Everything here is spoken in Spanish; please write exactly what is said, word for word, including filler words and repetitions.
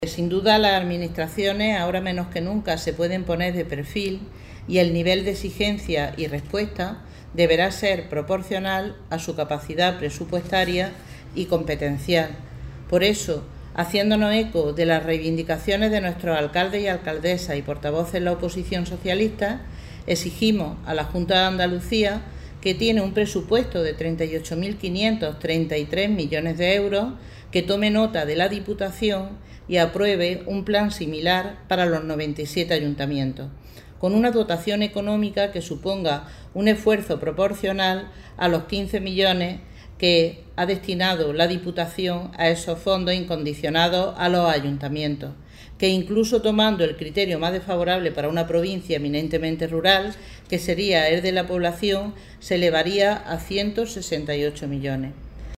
Sin duda las administraciones ahora menos que nunca se pueden poner de perfil y el nivel de exigencia y respuesta deberá ser proporcional a su capacidad presupuestaria y competencial. Por eso, haciéndonos eco de las reivindicaciones de nuestros alcaldes y alcaldesas y portavoces de la oposición socialista, exigimos a la Junta de Andalucía, que tiene un presupuesto de treinta y ocho mil quinientos treinta y tres millones de euros, que tome nota de la Diputación y apruebe un plan similar para los noventa y siete ayuntamientos, con una dotación económica que suponga un esfuerzo proporcional a los quince millones que ha destinado la Diputación a esos fondos incondicionados a los ayuntamientos, que incluso tomando el criterio más desfavorable para una provincia eminentemente rural, que sería el de la población, se elevaría a ciento sesenta y ocho millones.